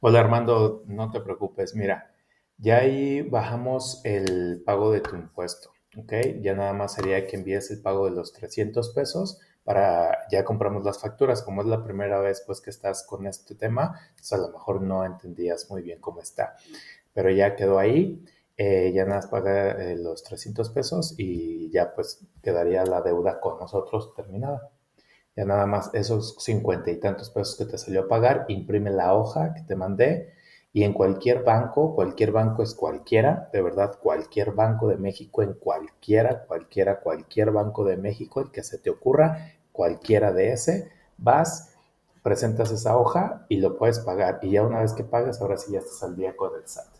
Hola Armando, no te preocupes, mira, ya ahí bajamos el pago de tu impuesto, ¿ok? Ya nada más sería que envíes el pago de los 300 pesos para, ya compramos las facturas, como es la primera vez pues que estás con este tema, pues a lo mejor no entendías muy bien cómo está, pero ya quedó ahí, ya nada más paga los 300 pesos y ya pues quedaría la deuda con nosotros terminada. Ya nada más esos 50 y tantos pesos que te salió a pagar, imprime la hoja que te mandé y en cualquier banco es cualquiera, de verdad, cualquier banco de México, en cualquier banco de México, el que se te ocurra, cualquiera de ese, vas, presentas esa hoja y lo puedes pagar. Y ya una vez que pagas, ahora sí ya estás al día con el SAT.